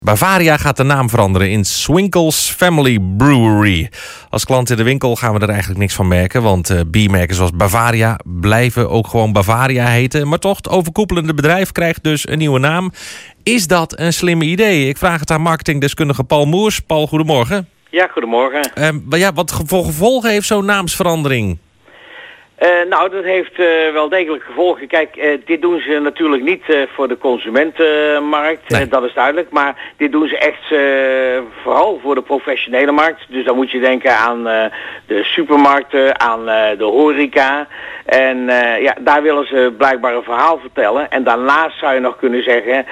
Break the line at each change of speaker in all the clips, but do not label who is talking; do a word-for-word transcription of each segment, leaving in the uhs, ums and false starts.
Bavaria gaat de naam veranderen in Swinkels Family Brewery. Als klant in de winkel gaan we er eigenlijk niks van merken, want uh, biermerken zoals Bavaria blijven ook gewoon Bavaria heten. Maar toch, het overkoepelende bedrijf krijgt dus een nieuwe naam. Is dat een slim idee? Ik vraag het aan marketingdeskundige Paul Moers. Paul, goedemorgen.
Ja, goedemorgen.
Uh, ja, wat voor gevolgen heeft zo'n naamsverandering?
Uh, nou, dat heeft uh, wel degelijk gevolgen. Kijk, uh, dit doen ze natuurlijk niet uh, voor de consumentenmarkt, nee. uh, dat is duidelijk. Maar dit doen ze echt uh, vooral voor de professionele markt. Dus dan moet je denken aan uh, de supermarkten, aan uh, de horeca. En uh, ja, daar willen ze blijkbaar een verhaal vertellen. En daarnaast zou je nog kunnen zeggen,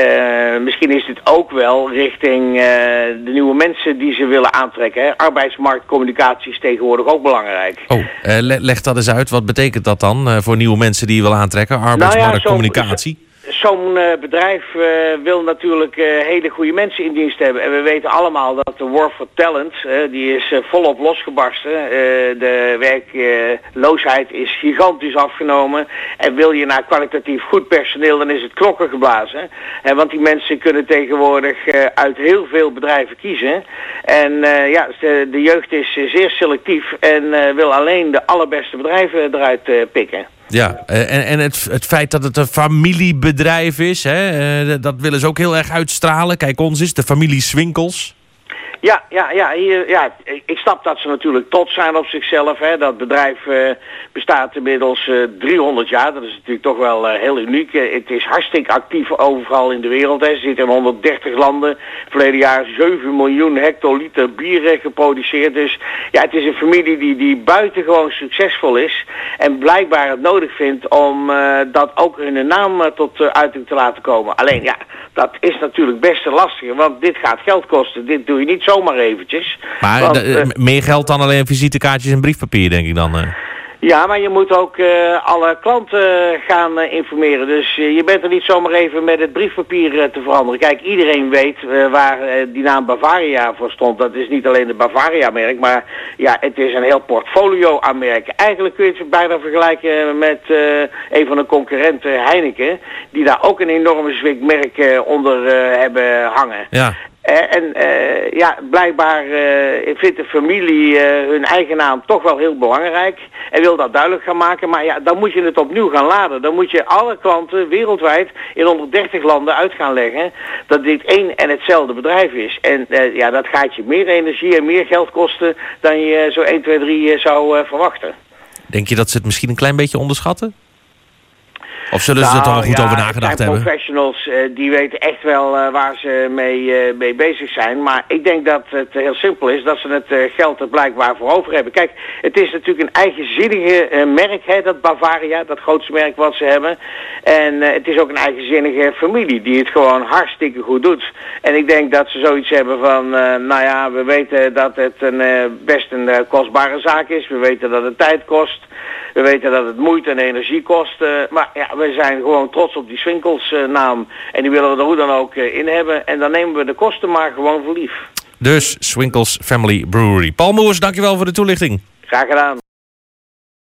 uh, misschien is dit ook wel richting uh, de nieuwe mensen die ze willen aantrekken. Hè. Arbeidsmarktcommunicatie is tegenwoordig ook belangrijk.
Oh, uh, leg dat eens uit. Wat betekent dat dan uh, voor nieuwe mensen die je wil aantrekken? Arbeidsmarktcommunicatie?
Nou ja, Zo'n uh, bedrijf uh, wil natuurlijk uh, hele goede mensen in dienst hebben. En we weten allemaal dat de war for talent, uh, die is uh, volop losgebarsten. Uh, de werkloosheid is gigantisch afgenomen. En wil je naar kwalitatief goed personeel, dan is het klokken geblazen. Uh, want die mensen kunnen tegenwoordig uh, uit heel veel bedrijven kiezen. En uh, ja, de, de jeugd is uh, zeer selectief en uh, wil alleen de allerbeste bedrijven eruit uh, pikken.
Ja, en, en het, het feit dat het een familiebedrijf is, hè, dat willen ze ook heel erg uitstralen. Kijk, ons is de familie Swinkels.
Ja, ja, ja, hier, ja, ik snap dat ze natuurlijk trots zijn op zichzelf. Hè. Dat bedrijf uh, bestaat inmiddels uh, driehonderd jaar. Dat is natuurlijk toch wel uh, heel uniek. Uh, het is hartstikke actief overal in de wereld. Hè. Ze zitten in honderddertig landen. Verleden jaar zeven miljoen hectoliter bier geproduceerd. Dus ja, het is een familie die, die buitengewoon succesvol is. En blijkbaar het nodig vindt om uh, dat ook hun naam uh, tot uh, uiting te laten komen. Alleen ja, dat is natuurlijk best een lastige. Want dit gaat geld kosten. Dit doe je niet zo zomaar eventjes.
Maar want, uh, meer geld dan alleen visitekaartjes en briefpapier, denk ik dan. Uh.
Ja, maar je moet ook uh, alle klanten gaan uh, informeren. Dus uh, je bent er niet zomaar even met het briefpapier uh, te veranderen. Kijk, iedereen weet uh, waar uh, die naam Bavaria voor stond. Dat is niet alleen de Bavaria-merk, maar ja, het is een heel portfolio aan merken. Eigenlijk kun je het bijna vergelijken met uh, een van de concurrenten, Heineken, die daar ook een enorme zwikmerk uh, onder uh, hebben hangen.
Ja.
Uh, en uh, ja, blijkbaar uh, vindt de familie uh, hun eigen naam toch wel heel belangrijk en wil dat duidelijk gaan maken. Maar ja, dan moet je het opnieuw gaan laden. Dan moet je alle klanten wereldwijd in honderddertig landen uit gaan leggen dat dit één en hetzelfde bedrijf is. En uh, ja, dat gaat je meer energie en meer geld kosten dan je zo één, twee, drie uh, zou uh, verwachten.
Denk je dat ze het misschien een klein beetje onderschatten? Of zullen ze nou, er toch wel goed
ja,
over nagedacht hebben?
Professionals uh, die weten echt wel uh, waar ze mee, uh, mee bezig zijn. Maar ik denk dat het heel simpel is dat ze het uh, geld er blijkbaar voor over hebben. Kijk, het is natuurlijk een eigenzinnige uh, merk, hè, dat Bavaria, dat grootste merk wat ze hebben. En uh, het is ook een eigenzinnige familie die het gewoon hartstikke goed doet. En ik denk dat ze zoiets hebben van, uh, nou ja, we weten dat het een, uh, best een uh, kostbare zaak is. We weten dat het tijd kost. We weten dat het moeite en energie kost. Uh, maar ja, we zijn gewoon trots op die Swinkels uh, naam. En die willen we er hoe dan ook uh, in hebben. En dan nemen we de kosten maar gewoon voor lief.
Dus Swinkels Family Brewery. Paul Moers, dankjewel voor de toelichting.
Graag gedaan.